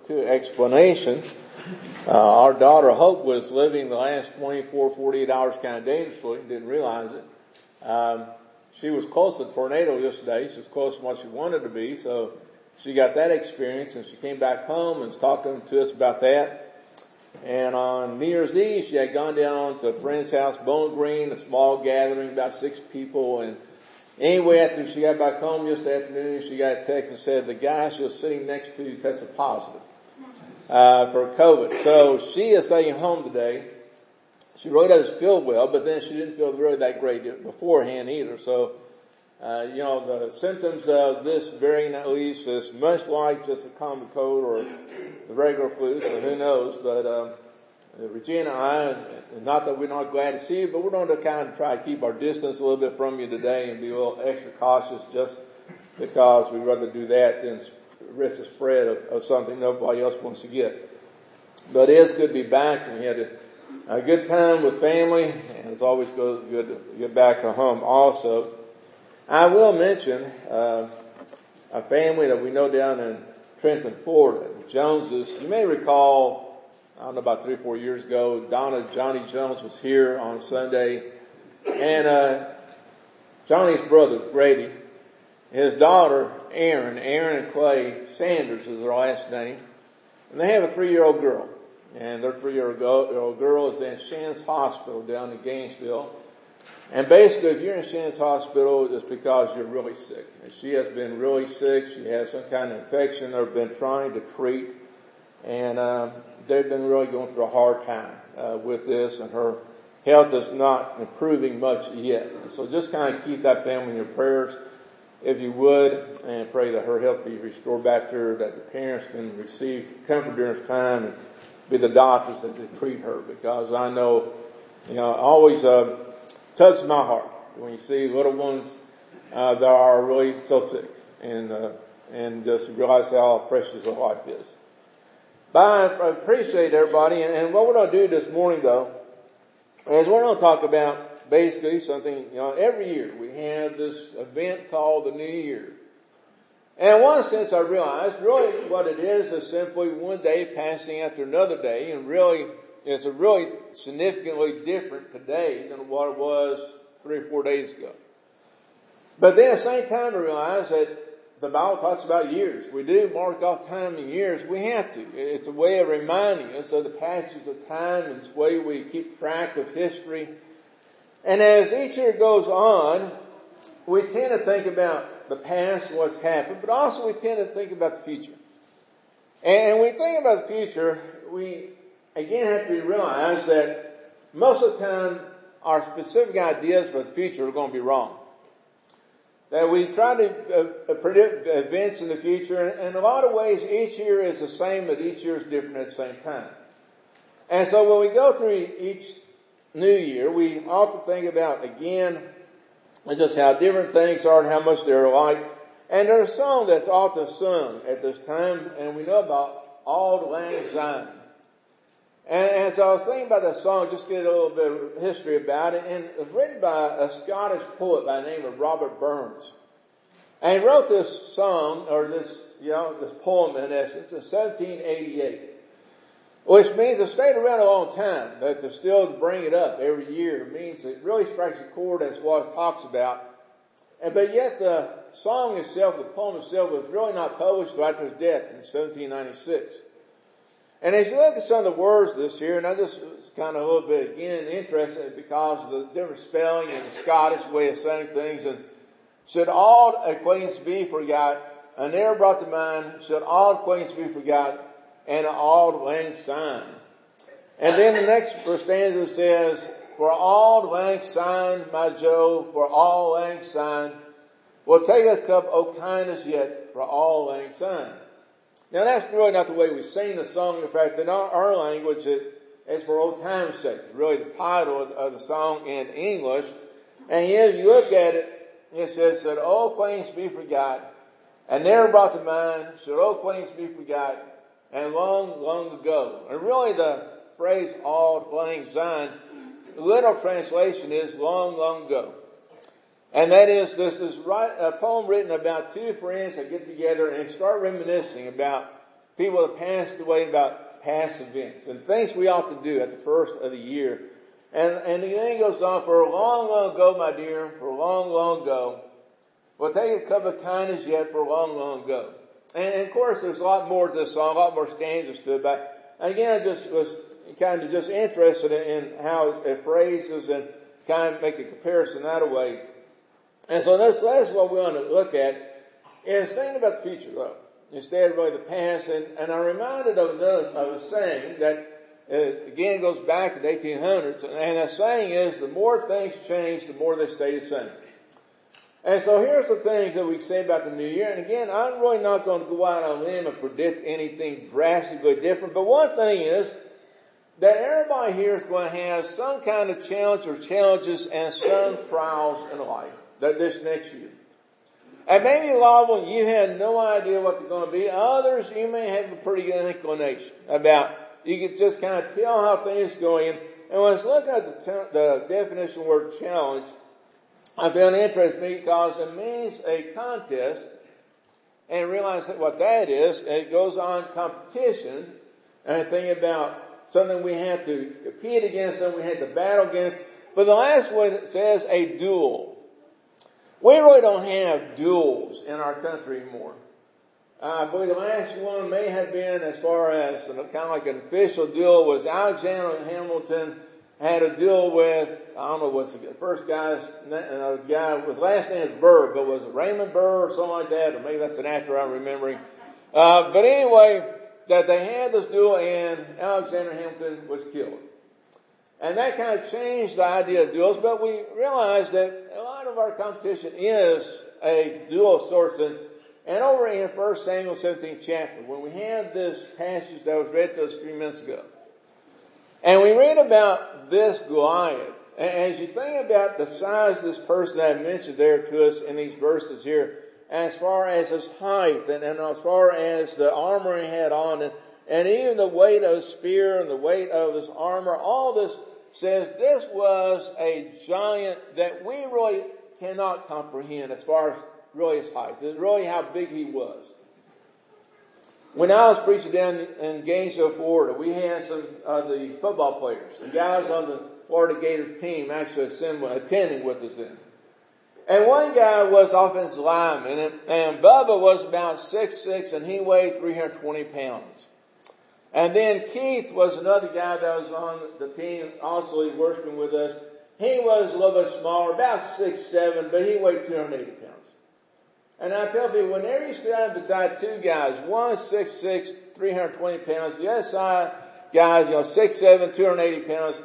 two explanations. Our daughter Hope was living the last 24, 48 hours kind of dangerously, didn't realize it. She was close to the tornado yesterday. She was close to what she wanted to be, so she got that experience, and she came back home and was talking to us about that. And on New Year's Eve, she had gone down to a friend's house, Bowling Green, a small gathering, about 6 people. And anyway, after she got back home yesterday afternoon, she got a text that said the guy she was sitting next to tested positive for COVID. So she is staying home today. She really doesn't feel well, but then she didn't feel really that great beforehand either. So, the symptoms of this variant at least is much like just a common cold or the regular flu, so who knows. But Regina and I, not that we're not glad to see you, but we're going to kind of try to keep our distance a little bit from you today and be a little extra cautious just because we'd rather do that than risk the spread of something nobody else wants to get. But it is good to be back, and we had a good time with family, and it's always good to get back home also. I will mention a family that we know down in Trenton, Florida, the Joneses. You may recall, I don't know, about 3 or 4 years ago, Johnny Jones was here on Sunday, and Johnny's brother, Grady, his daughter, Aaron and Clay Sanders is their last name, and they have a 3-year-old girl. And their 3-year-old girl is in Shands Hospital down in Gainesville. And basically, if you're in Shands Hospital, it's because you're really sick. And she has been really sick. She has some kind of infection they've been trying to treat. And they've been really going through a hard time with this. And her health is not improving much yet. So just kind of keep that family in your prayers, if you would, and pray that her health be restored back to her, that the parents can receive comfort during this time, and be the doctors that they treat her, because I know, it always tugs my heart when you see little ones that are really so sick, and just realize how precious their life is. But I appreciate everybody, and what we're going to do this morning, though, is we're going to talk about basically something, every year we have this event called the New Year. And in one sense, I realized really what it is simply one day passing after another day, and really it's a really significantly different today than what it was 3 or 4 days ago. But then at the same time, I realized that the Bible talks about years. We do mark off time in years. We have to. It's a way of reminding us of the passage of time, and it's a way we keep track of history. And as each year goes on, we tend to think about the past, what's happened, but also we tend to think about the future. And when we think about the future, we again have to realize that most of the time our specific ideas for the future are going to be wrong. That we try to predict events in the future, and in a lot of ways each year is the same, but each year is different at the same time. And so when we go through each new year, we often think about, again, just how different things are and how much they're alike. And there's a song that's often sung at this time, and we know about Auld Lang Syne. And so I was thinking about that song, just get a little bit of history about it, and it was written by a Scottish poet by the name of Robert Burns. And he wrote this song, or this poem in essence, in 1788. Which means it stayed around a long time, but to still bring it up every year means it really strikes a chord as what it talks about. But yet the song itself, the poem itself, was really not published until after his death in 1796. And as you look at some of the words this year, and I just was kind of a little bit again interested because of the different spelling and the Scottish way of saying things. And should all acquaintance be forgot, and ne'er brought to mind, should all acquaintance be forgot, and Auld Lang Syne. And then the next stanza says, for Auld Lang Syne, my Joe, for Auld Lang Syne, we'll take a cup, O kindness yet, for Auld Lang Syne. Now that's really not the way we sing the song. In fact, in our language, it's for old time's sake. Really the title of the song in English. And as you look at it, it says, should all acquaintance be forgot, and never brought to mind, should all acquaintance be forgot, and long, long ago. And really the phrase Auld Lang Syne, the literal translation is long, long ago. And that is, this is a poem written about two friends that get together and start reminiscing about people that passed away about past events and things we ought to do at the first of the year. And the thing goes on, for a long, long ago, my dear, for a long, long ago. We'll take a cup of kindness yet for a long, long ago. And of course, there's a lot more to this song, a lot more stanzas to it. But again, I just was kind of just interested in how it phrases and kind of make a comparison that way. And so that's what we want to look at, is thinking about the future, though, instead of really the past. And I'm reminded of a saying that, again, goes back to the 1800s. And that saying is, the more things change, the more they stay the same. And so here's the things that we say about the new year. And again, I'm really not going to go out on a limb and predict anything drastically different. But one thing is that everybody here is going to have some kind of challenge or challenges and some trials in life that this next year. And maybe a lot of them, you had no idea what they're going to be. Others, you may have a pretty good inclination about. You can just kind of tell how things are going. And when I was looking at the definition of the word challenge, I found it interesting because it means a contest, and realize what that is. And it goes on competition, and I think about something we have to compete against, something we have to battle against. But the last one, it says a duel. We really don't have duels in our country anymore. I believe the last one may have been, as far as kind of like an official duel, was Alexander Hamilton had a duel with, I don't know what's the first guy's, a guy with last name is Burr, but was it Raymond Burr or something like that? Or maybe that's an actor I'm remembering. But anyway, that they had this duel and Alexander Hamilton was killed. And that kind of changed the idea of duels, but we realized that a lot of our competition is a duel of sorts. And over in 1 Samuel 17th chapter, when we have this passage that was read to us a few minutes ago, and we read about this Goliath, and as you think about the size of this person that I mentioned there to us in these verses here, as far as his height and as far as the armor he had on, and even the weight of his spear and the weight of his armor, all this says this was a giant that we really cannot comprehend as far as really his height. Really how big he was. When I was preaching down in Gainesville, Florida, we had some of the football players, the guys on the Florida Gators team actually attending with us then. And one guy was offensive lineman, and Bubba was about 6'6", and he weighed 320 pounds. And then Keith was another guy that was on the team, also working with us. He was a little bit smaller, about 6'7", but he weighed 280 pounds. And I tell people, whenever you stand beside two guys, one 6'6", 320 pounds, the other side guys, 6'7", 280 pounds,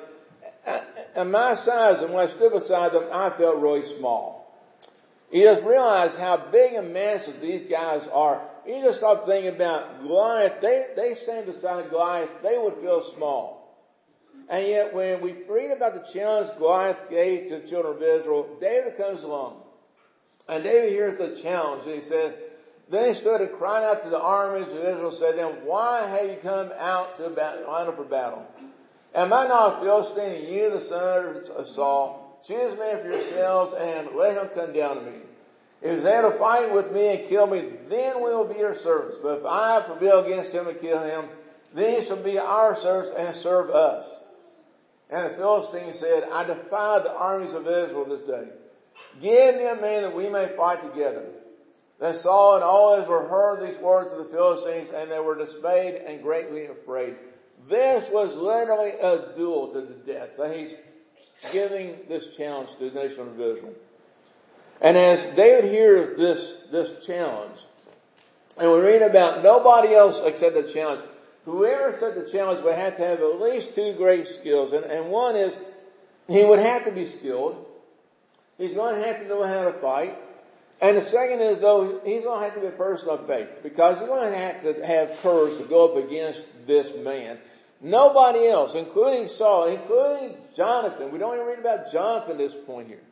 and my size, and when I stood beside them, I felt really small. You just realize how big and massive these guys are. You just start thinking about Goliath. They stand beside Goliath, they would feel small. And yet when we read about the challenge Goliath gave to the children of Israel, David comes along. And David hears the challenge. And he said, then he stood and cried out to the armies of Israel, said, then why have you come out to line up for battle? Am I not a Philistine, and you the son of Saul? Choose men for yourselves, and let him come down to me. If he's there to fight with me and kill me, then we will be your servants. But if I prevail against him and kill him, then he shall be our servants and serve us. And the Philistine said, I defy the armies of Israel this day. Give me a man that we may fight together. Then Saul and all Israel heard these words of the Philistines, and they were dismayed and greatly afraid. This was literally a duel to the death. He's giving this challenge to the nation of Israel. And as David hears this challenge, and we read about nobody else accepted the challenge. Whoever accepted the challenge would have to have at least two great skills. And one is, he would have to be skilled. He's going to have to know how to fight. And the second is, though, he's going to have to be a person of faith, because he's going to have courage to go up against this man. Nobody else, including Saul, including Jonathan, we don't even read about Jonathan at this point here,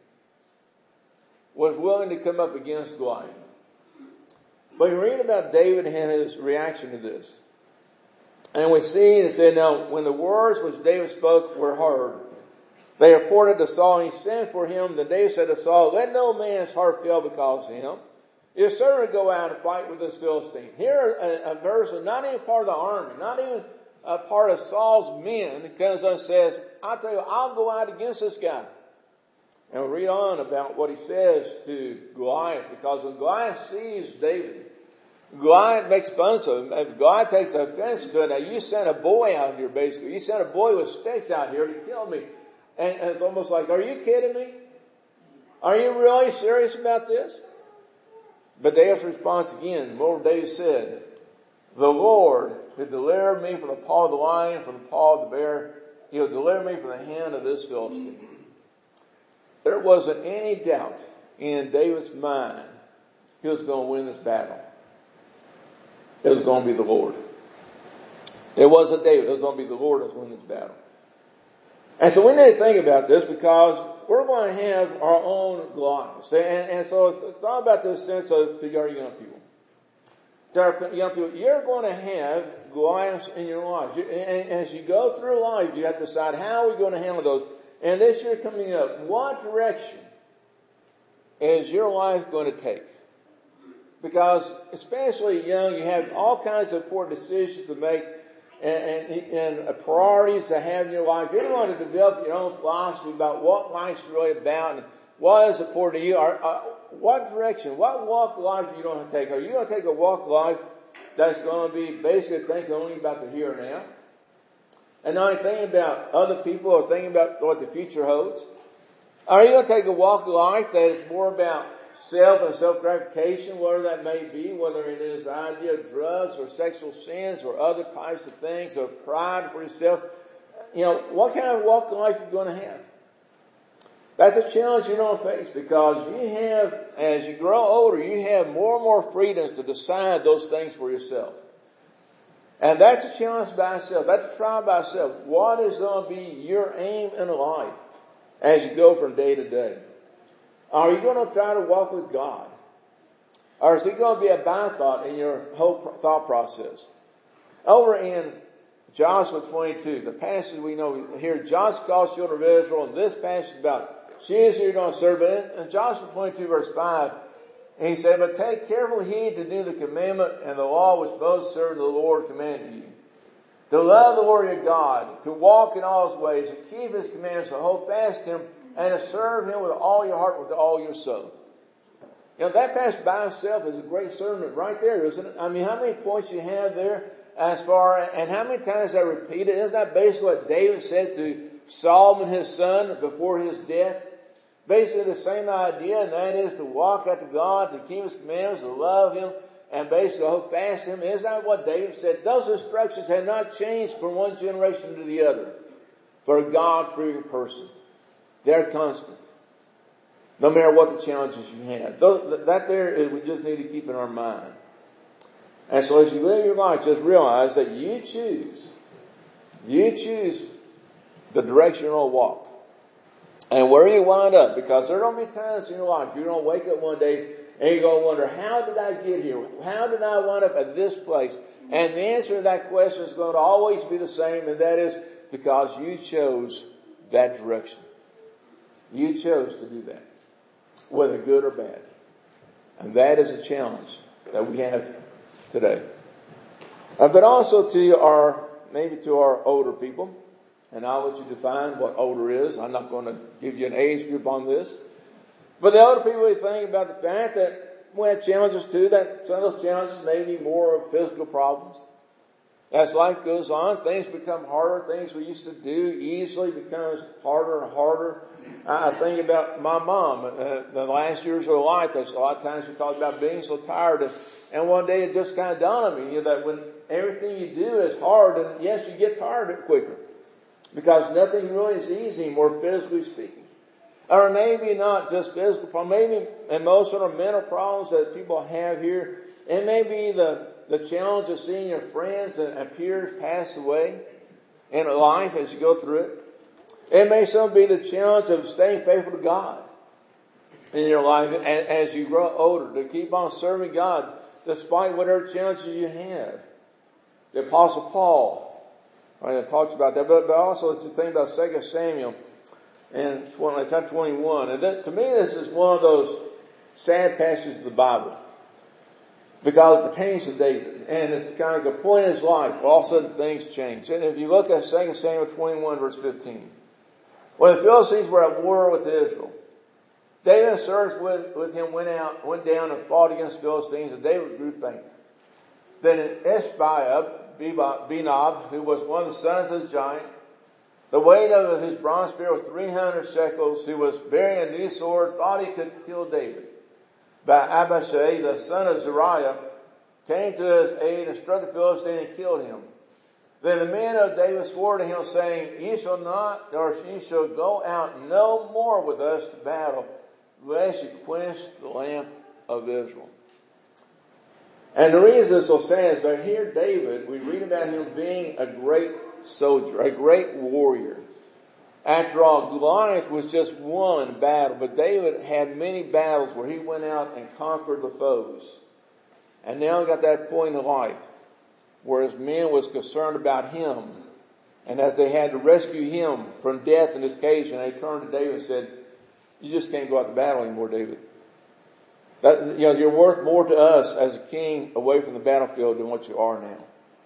was willing to come up against Goliath. But we read about David and his reaction to this. And we see, it said, now, when the words which David spoke were heard, they reported to Saul, and he sent for him. Then David said to Saul, let no man's heart fail because of him. Your servant would go out and fight with this Philistine. Here, a person not even part of the army, not even a part of Saul's men, comes and says, I'll tell you, I'll go out against this guy. And we'll read on about what he says to Goliath, because when Goliath sees David, Goliath makes fun of him. Goliath takes offense to it. Now, you sent a boy out here, basically. You sent a boy with sticks out here to kill me. And it's almost like, are you kidding me? Are you really serious about this? But David's response again, Lord David said, the Lord who delivered me from the paw of the lion, from the paw of the bear, He'll deliver me from the hand of this Philistine. There wasn't any doubt in David's mind he was going to win this battle. It was going to be the Lord. It wasn't David. It was going to be the Lord that was winning this battle. And so we need to think about this, because we're going to have our own Goliaths. And so it's all about this sense of, to our young people. To our young people, you're going to have Goliaths in your lives. And as you go through life, you have to decide, how are we going to handle those? And this year coming up, what direction is your life going to take? Because especially young, you have all kinds of important decisions to make and priorities to have in your life. You're going to develop your own philosophy about what life's really about and what is important to you. What direction, what walk of life are you going to take? Are you going to take a walk of life that's going to be basically thinking only about the here and now, and not thinking about other people or thinking about what the future holds? Are you going to take a walk of life that is more about self and self-gratification, whatever that may be, whether it is the idea of drugs or sexual sins or other types of things, or pride for yourself? What kind of walk of life are you going to have? That's a challenge you're going to face, because you have, as you grow older, you have more and more freedoms to decide those things for yourself. And that's a challenge by itself. That's a trial by itself. What is going to be your aim in life as you go from day to day? Are you going to try to walk with God? Or is it going to be a bythought in your whole thought process? Over in Joshua 22, the passage we know here, Joshua calls children of Israel, and this passage is about, choose who you're going to serve. In Joshua 22 verse 5, he said, but take careful heed to do the commandment and the law which Moses servant of the Lord commanded you. To love the Lord your God, to walk in all his ways, to keep his commandments, to hold fast to him, and to serve him with all your heart, with all your soul. That passage by itself is a great sermon right there, isn't it? I mean, how many points you have there as far, and how many times I repeat it? Isn't that basically what David said to Solomon, his son, before his death? Basically the same idea, and that is to walk after God, to keep his commandments, to love him, and basically hold fast to him. Isn't that what David said? Those instructions have not changed from one generation to the other for a God-fearing person. They're constant, no matter what the challenges you have. That there is, we just need to keep in our mind. And so as you live your life, just realize that you choose the direction you'll walk. And where you wind up, because there are going to be times in your life you're going to wake up one day and you're going to wonder, how did I get here? How did I wind up at this place? And the answer to that question is going to always be the same, and that is because you chose that direction. You chose to do that, whether good or bad. And that is a challenge that we have today. But also to our older people, and I'll let you define what older is. I'm not going to give you an age group on this. But the older people, they think about the fact that we have challenges too, that some of those challenges may be more of physical problems. As life goes on, things become harder. Things we used to do easily becomes harder and harder. I think about my mom, the last years of her life. A lot of times we talk about being so tired. And one day it just kind of dawned on me that when everything you do is hard, and yes, you get tired quicker. Because nothing really is easy anymore, physically speaking. Or maybe not just physical problems, maybe, and most of the mental problems that people have here, it may be the challenge of seeing your friends and peers pass away in life as you go through it. It may some be the challenge of staying faithful to God in your life as you grow older, to keep on serving God despite whatever challenges you have. The Apostle Paul talks about that, but also to think about 2 Samuel in chapter 21. And that, to me, this is one of those sad passages of the Bible. because it pertains to David. And it's kind of the point in his life. All of a sudden things change. And if you look at 2 Samuel 21 verse 15. When the Philistines were at war with Israel, David and servants with him went down and fought against the Philistines, and David grew faint. Then Benob, who was one of the sons of the giant, the weight of his bronze spear was 300 shekels, who was bearing a new sword, thought he could kill David. But Abishai, the son of Zeruiah, came to his aid and struck the Philistine and killed him. Then the men of David swore to him, saying, "Ye shall not, or ye shall go out no more with us to battle, lest you quench the lamp of Israel." And the reason it's so sad is that here David, we read about him being a great soldier, a great warrior. After all, Goliath was just one battle, but David had many battles where he went out and conquered the foes. And now he got that point in life where his men was concerned about him. And as they had to rescue him from death in this occasion, they turned to David and said, "You just can't go out to battle anymore, David. You're worth more to us as a king away from the battlefield than what you are now."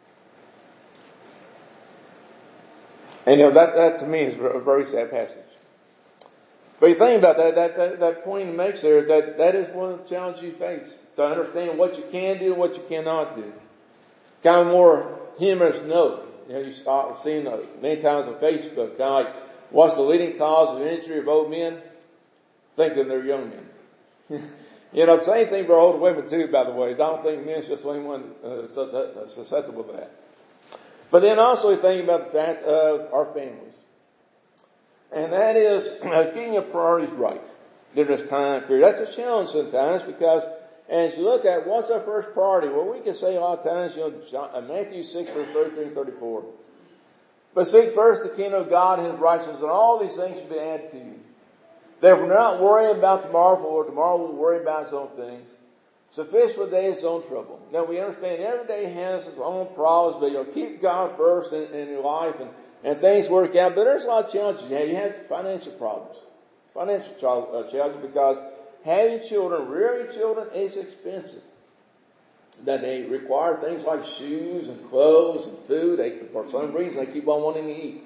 And that to me is a very sad passage. But you think about that point he makes there, that is one of the challenges you face, to understand what you can do and what you cannot do. Kind of more humorous note. You've seen many times on Facebook, kind of like, what's the leading cause of injury of old men? Thinking they're young men. The same thing for older women too, by the way. I don't think men's just the only one susceptible to that. But then also we think about the fact of our families. And that is getting your priorities right during this time period. That's a challenge sometimes because as you look at what's our first priority, well, we can say a lot of times, Matthew 6 verse 33 and 34. But seek first the kingdom of God and His righteousness, and all these things should be added to you. Therefore, do not worry about tomorrow, for tomorrow will worry about its own things. Sufficient for the day is its own trouble. Now, we understand every day has its own problems, but keep God first in your life, and things work out. But there's a lot of challenges. You have financial problems, financial challenges, because having children, rearing children, is expensive. That they require things like shoes and clothes and food. For some reason, they keep on wanting to eat.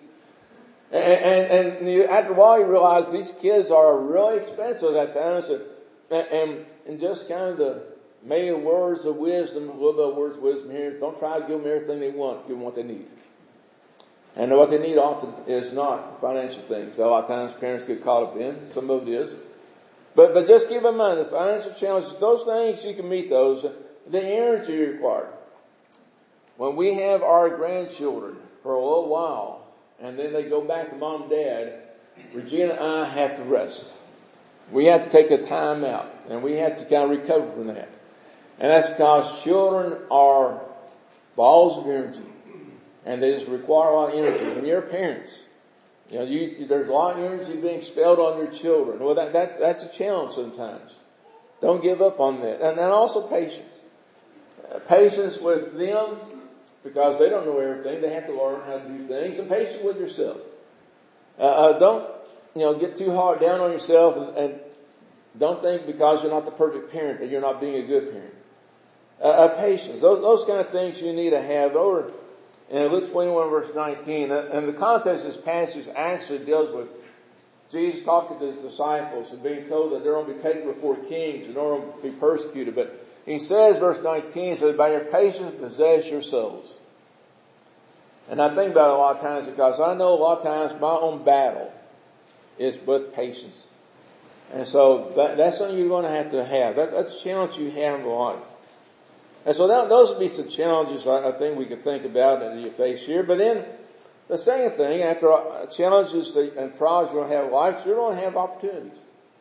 And after a while, you realize these kids are really expensive at times, and just kind of the maybe words of wisdom, a little bit of words of wisdom here. Don't try to give them everything they want. Give them what they need. And what they need often is not financial things. A lot of times parents get caught up in. Some of it is. But just keep in mind the financial challenges, those things, you can meet those. The energy required. When we have our grandchildren for a little while, and then they go back to mom and dad, Regina and I have to rest. We have to take a time out, and we have to kind of recover from that. And that's because children are balls of energy, and they just require a lot of energy. When you're parents, there's a lot of energy being expelled on your children. Well, that's a challenge sometimes. Don't give up on that. And then also patience. Patience with them, because they don't know everything. They have to learn how to do things. And patience with yourself. Don't, get too hard down on yourself and don't think because you're not the perfect parent that you're not being a good parent. Patience. Those kind of things you need to have. Over in Luke 21 verse 19, and the context of this passage actually deals with Jesus talking to his disciples and being told that they're going to be taken before kings and they're going to be persecuted. But he says, verse 19, says, "By your patience possess your souls." And I think about it a lot of times because I know a lot of times my own battle is with patience. And so that's something you're going to have. That's a challenge you have in life. And so those would be some challenges I think we can think about that you face here. But then the second thing, after challenges and trials you're going to have in life, you're going to have opportunities.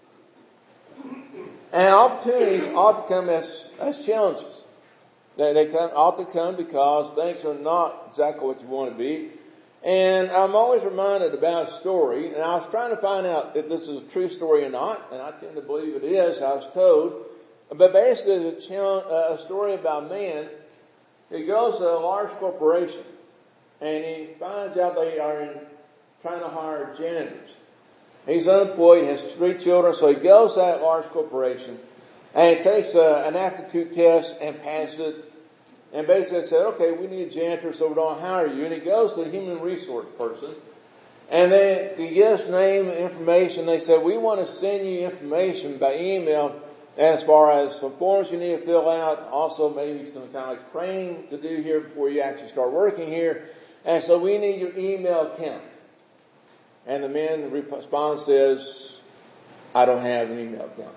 And opportunities ought to come as challenges. They ought to come because things are not exactly what you want to be. And I'm always reminded about a story, and I was trying to find out if this is a true story or not, and I tend to believe it is, I was told. But basically it's a story about a man who goes to a large corporation, and he finds out they are trying to hire janitors. He's unemployed, has 3 children, so he goes to that large corporation, And he takes an aptitude test and passes it. And basically said, okay, we need a janitor, so we don't hire you. And he goes to the human resource person. And then he gives name and information. They said, we want to send you information by email as far as some forms you need to fill out. Also maybe some kind of like training to do here before you actually start working here. And so we need your email account. And the man responds says, I don't have an email account.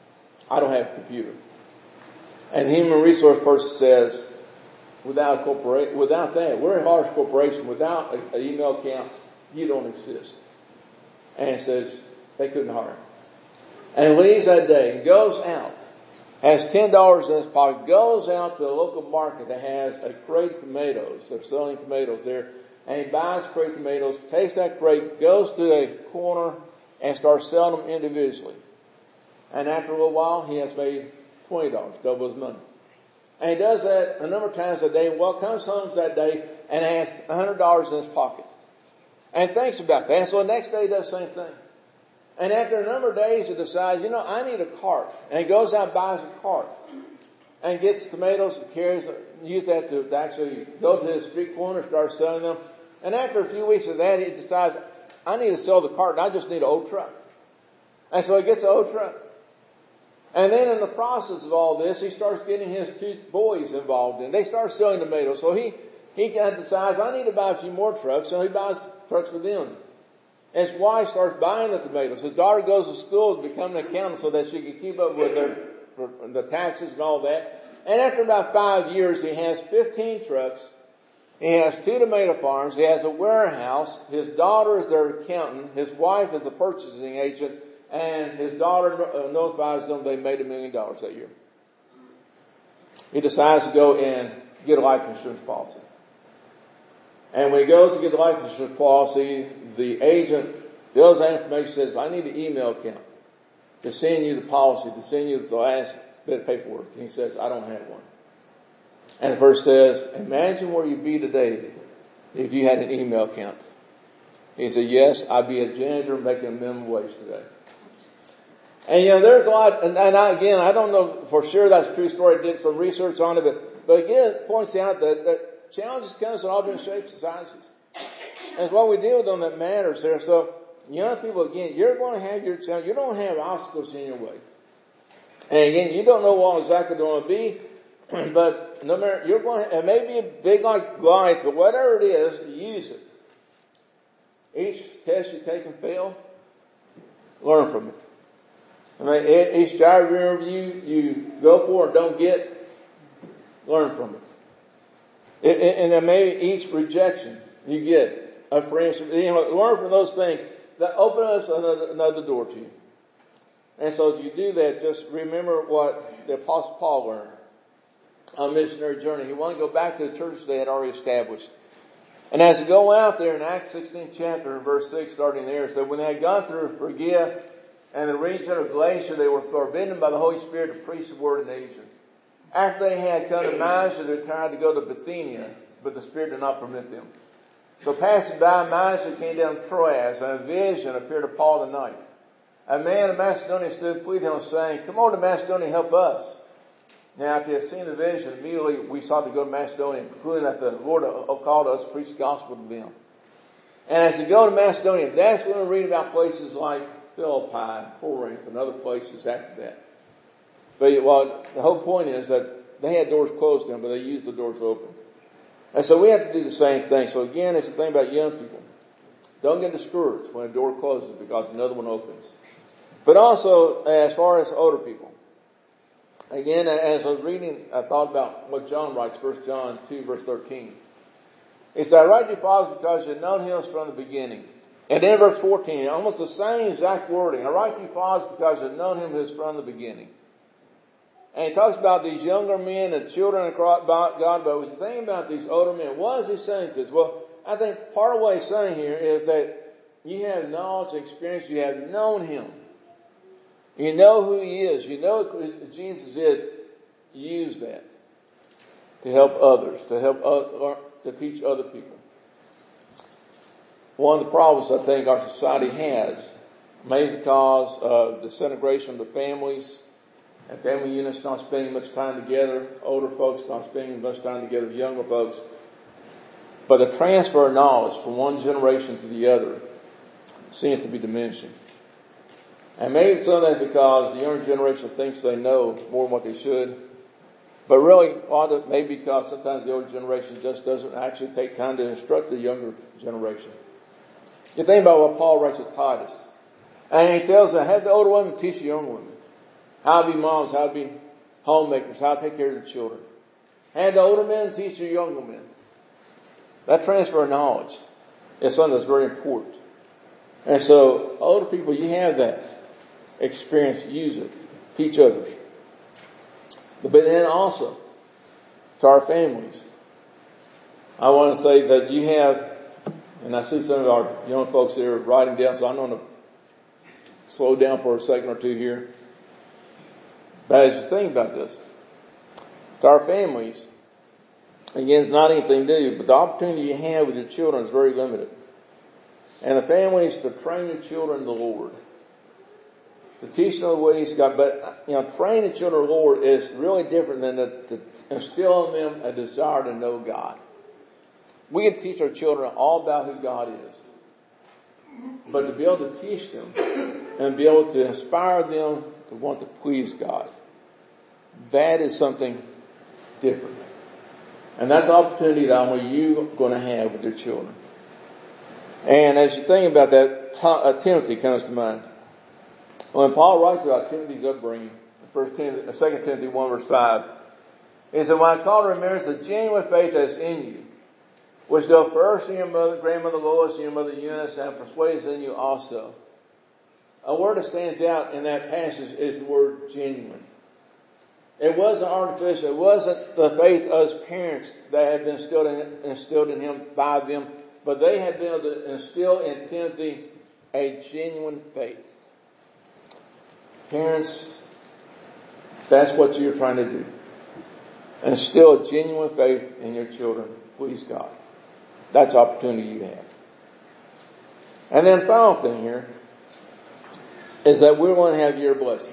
I don't have a computer. And the human resource person says, without that, we're a large corporation. Without an email account, you don't exist. And it says they couldn't hire him. And leaves that day and goes out, has $10 in his pocket, goes out to a local market that has a crate of tomatoes. They're selling tomatoes there. And he buys a crate of tomatoes, takes that crate, goes to a corner and starts selling them individually. And after a little while, he has made $20, double his money. And he does that a number of times a day. Well, comes home that day and has $100 in his pocket. And thinks about that. And so the next day he does the same thing. And after a number of days he decides, I need a cart. And he goes out and buys a cart. And gets tomatoes and carries, use that to actually go to the street corner, start selling them. And after a few weeks of that, he decides, I need to sell the cart and I just need an old truck. And so he gets an old truck. And then in the process of all this, he starts getting his two boys involved in. They start selling tomatoes. So he kind of decides, I need to buy a few more trucks. So he buys trucks for them. His wife starts buying the tomatoes. His daughter goes to school to become an accountant so that she can keep up with the taxes and all that. And after about 5 years, he has 15 trucks. He has 2 tomato farms. He has a warehouse. His daughter is their accountant. His wife is the purchasing agent. And his daughter notifies them they made $1 million that year. He decides to go and get a life insurance policy. And when he goes to get the life insurance policy, the agent fills that information, says, I need an email account to send you the policy, to send you the last bit of paperwork. And he says, I don't have one. And the verse says, imagine where you'd be today if you had an email account. He said, yes, I'd be a janitor making a minimum wage today. And there's a lot, and I don't know for sure that's a true story. I did some research on it, but again, it points out that challenges come in all different shapes and sizes. And it's what we deal with them that matters there. So, young people, again, you're going to have your challenge. You don't have obstacles in your way. And again, you don't know what exactly they're going to be, but no matter, you're going to, it may be big like Goliath, but whatever it is, use it. Each test you take and fail, learn from it. I mean, each job interview you go for and don't get, learn from it. And then maybe each rejection you get, for instance, learn from those things that open us another door to you. And so as you do that, just remember what the Apostle Paul learned on a missionary journey. He wanted to go back to the church they had already established. And as you go out there in Acts 16 chapter, verse 6, starting there, it said, when they had gone through Phrygia and the region of Galatia, they were forbidden by the Holy Spirit to preach the word in Asia. After they had come to Mysia, they tried to go to Bithynia, but the Spirit did not permit them. So passing by Mysia, came down Troas, and a vision appeared to Paul the night. A man of Macedonia stood pleading him, saying, come over to Macedonia and help us. Now, after they had seen the vision, immediately we sought to go to Macedonia, concluding that the Lord called us to preach the gospel to them. And as you go to Macedonia, that's when we read about places like Philippi and Corinth and other places after that. But the whole point is that they had doors closed to them, but they used the doors open. And so we have to do the same thing. So again, it's the thing about young people. Don't get discouraged when a door closes because another one opens. But also, as far as older people. Again, as I was reading, I thought about what John writes, 1 John 2, verse 13. He said, I write to you, fathers, because you've known him from the beginning. And then verse 14, almost the same exact wording. I write to you, fathers, because you've known him from the beginning. And he talks about these younger men and children of God, but when you think about these older men, what is he saying to us? Well, I think part of what he's saying here is that you have knowledge and experience, you have known him. You know who he is. You know who Jesus is. Use that to help others, to teach other people. One of the problems I think our society has, maybe because of disintegration of the families, and family units not spending much time together, older folks not spending much time together with younger folks. But the transfer of knowledge from one generation to the other seems to be diminishing. And maybe some of that's because the younger generation thinks they know more than what they should. But really, maybe because sometimes the older generation just doesn't actually take time to instruct the younger generation. You think about what Paul writes to Titus. And he tells them, have the older women teach the younger women how to be moms, how to be homemakers, how to take care of the children. Have the older men teach the younger men. That transfer of knowledge is something that's very important. And so, older people, you have that experience, use it, teach others. But then also, to our families, I want to say that you have, and I see some of our young folks here writing down, so I'm going to slow down for a second or two here. But as you think about this, to our families, again, it's not anything new, but the opportunity you have with your children is very limited. And the families to train your children in the Lord, to teach them the ways of God. But, training the children in the Lord is really different than to instill in them a desire to know God. We can teach our children all about who God is. But to be able to teach them and be able to inspire them to want to please God, that is something different. And that's the opportunity that only you're going to have with your children. And as you think about that, Timothy comes to mind. When Paul writes about Timothy's upbringing, 2 Timothy 1 verse 5, he said, when I call to remembrance the genuine faith that is in you, which dwelt first in your grandmother Lois and your mother Eunice, and persuades in you also. A word that stands out in that passage is the word genuine. It wasn't artificial. It wasn't the faith of his parents that had been instilled in him by them, but they had been able to instill in Timothy a genuine faith. Parents, that's what you're trying to do. Instill a genuine faith in your children. Please God. That's the opportunity you have. And then final thing here is that we're going to have your blessings.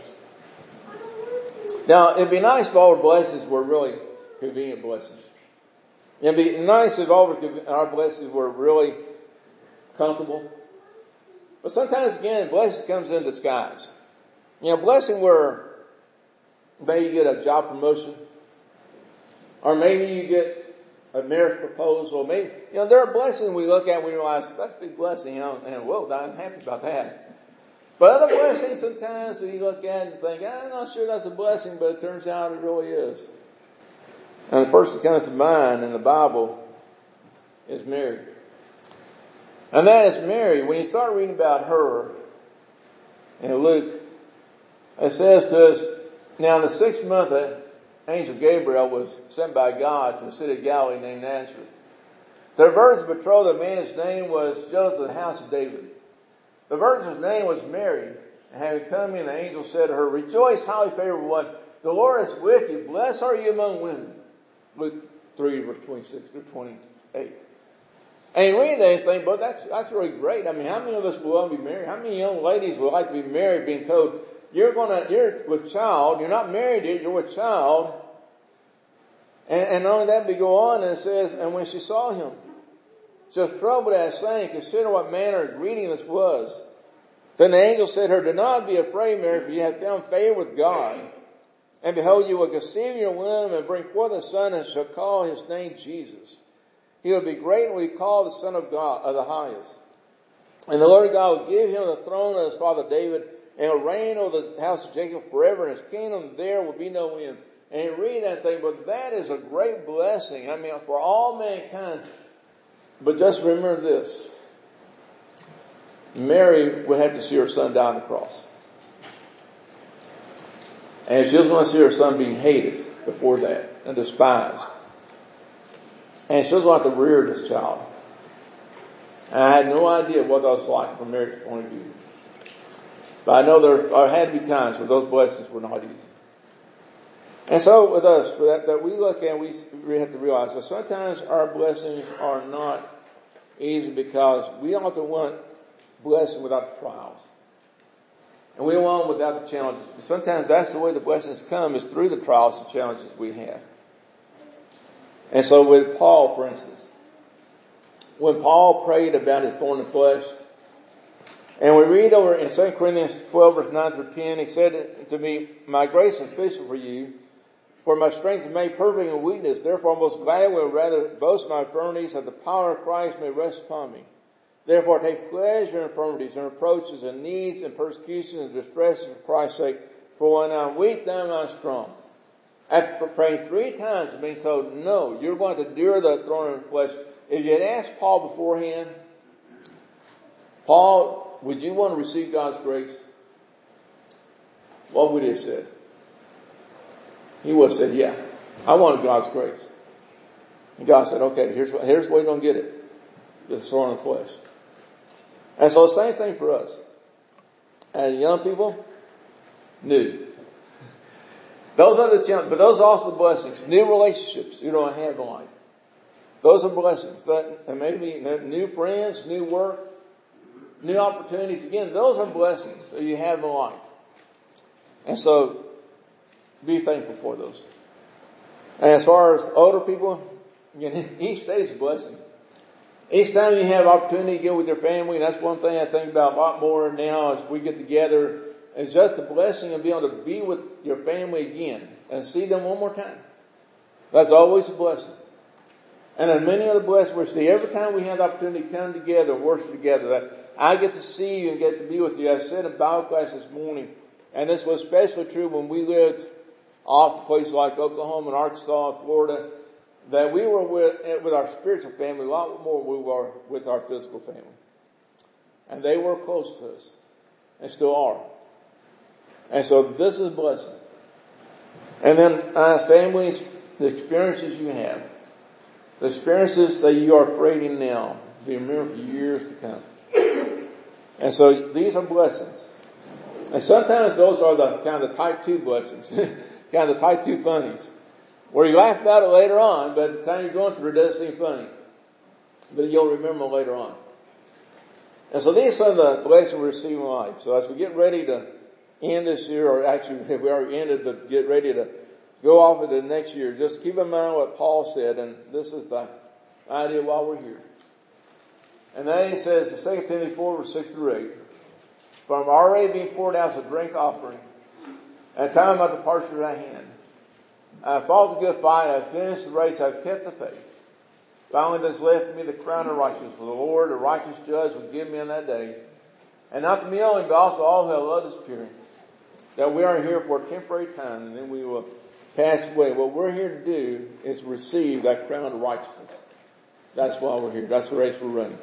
Now, it'd be nice if all our blessings were really convenient blessings. It'd be nice if all our blessings were really comfortable. But sometimes, again, blessing comes in disguise. Blessing where maybe you get a job promotion, or maybe you get a marriage proposal. Maybe, there are blessings we look at and we realize that's a big blessing, and whoa, I'm happy about that. But other blessings sometimes we look at and think, I'm not sure that's a blessing, but it turns out it really is. And the person that comes to mind in the Bible is Mary. And that is Mary. When you start reading about her in Luke, it says to us, now in the 6th month, the angel Gabriel was sent by God to a city of Galilee named Nazareth. The virgin betrothed, a man, his name was Joseph of the house of David. The virgin's name was Mary, and having come in, the angel said to her, rejoice, highly favored one, the Lord is with you, blessed are you among women. Luke 3 verse 26 through 28. And you read that and think, but that's really great. I mean, how many of us would want to be married? How many young ladies would like to be married, being told, you're with child, you're not married yet, you're with child. And not only that, we go on and it says, and when she saw him, she was troubled at his saying, consider what manner of greeting this was. Then the angel said to her, do not be afraid, Mary, for you have found favor with God. And behold, you will conceive in your womb and bring forth a son, and shall call his name Jesus. He will be great and will be called the Son of God, of the highest. And the Lord God will give him the throne of his father David, and will reign over the house of Jacob forever, and his kingdom there will be no end. And you read that thing, but that is a great blessing. I mean, for all mankind. But just remember this. Mary would have to see her son die on the cross. And she doesn't want to see her son being hated before that and despised. And she doesn't want to rear this child. And I had no idea what that was like from Mary's point of view. But I know there had to be times where those blessings were not easy. And so with us, that we look at, we have to realize that sometimes our blessings are not easy because we often want blessing without trials. And we go on without the challenges. Sometimes that's the way the blessings come, is through the trials and challenges we have. And so with Paul, for instance, when Paul prayed about his thorn in the flesh, and we read over in 2 Corinthians 12, verse 9 through 10, he said to me, my grace is sufficient for you, for my strength is made perfect in weakness. Therefore, most gladly will rather boast in my infirmities, that the power of Christ may rest upon me. Therefore, take pleasure in infirmities and reproaches and needs and persecutions and distresses for Christ's sake. For when I'm weak, then I'm strong. After praying 3 times and being told, no, you're going to endure the thorn in the flesh. If you had asked Paul beforehand, Paul, would you want to receive God's grace? What would he have said? He would have said, yeah, I want God's grace. And God said, okay, here's where you're going to get it. The thorn in the flesh. And so the same thing for us. As young people, new. Those are the challenges, but those are also the blessings. New relationships you don't have in life. Those are blessings. And maybe new friends, new work, new opportunities. Again, those are blessings that you have in life. And so, be thankful for those. And as far as older people, again, each day is a blessing. Each time you have opportunity to get with your family, and that's one thing I think about a lot more now as we get together, is just the blessing of being able to be with your family again and see them one more time. That's always a blessing. And as many other blessings we see, every time we have the opportunity to come together and worship together, that I get to see you and get to be with you. I said in Bible class this morning, and this was especially true when we lived off places like Oklahoma and Arkansas and Florida, that we were with our spiritual family a lot more than we were with our physical family. And they were close to us, and still are. And so this is a blessing. And then as families, the experiences you have, the experiences that you are creating now, be remembered for years to come. And so these are blessings. And sometimes those are the kind of the type 2 blessings, kind of the type 2 funnies, where you laugh about it later on, but at the time you're going through it, it does seem funny. But you'll remember later on. And so these are the blessings we receive in life. So as we get ready to end this year, or actually we already ended, but get ready to go off into the next year, just keep in mind what Paul said, and this is the idea while we're here. And then he says in 2 Timothy 4, verse 6 through 8, for I'm already being poured out as a drink offering, at the time of my departure at hand. I have fought the good fight, I have finished the race, I have kept the faith. Finally there's left me the crown of righteousness, for the Lord, the righteous judge, will give me in that day. And not to me only, but also all who have loved his appearing. That we are here for a temporary time, and then we will pass away. What we're here to do is receive that crown of righteousness. That's why we're here. That's the race we're running.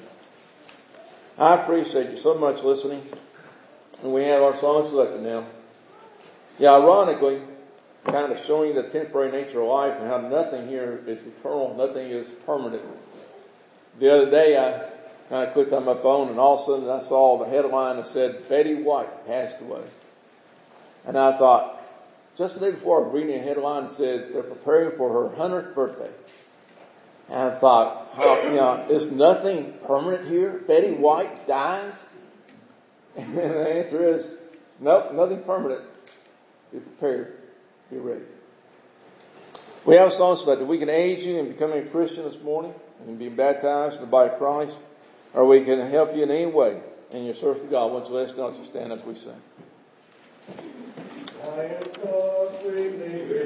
I appreciate you so much listening. And we have our songs selected now. Yeah, ironically, kind of showing the temporary nature of life and how nothing here is eternal, nothing is permanent. The other day I kind of clicked on my phone and all of a sudden I saw the headline that said, Betty White passed away. And I thought, just the day before I was reading a headline that said they're preparing for her 100th birthday. And I thought, is nothing permanent here? Betty White dies? And the answer is, nope, nothing permanent. Be prepared. Be ready. We have a song so that we can aid you in becoming a Christian this morning and being baptized in the body of Christ, or we can help you in any way in your search for God. Once you let us know, as you stand as we sing. I am God,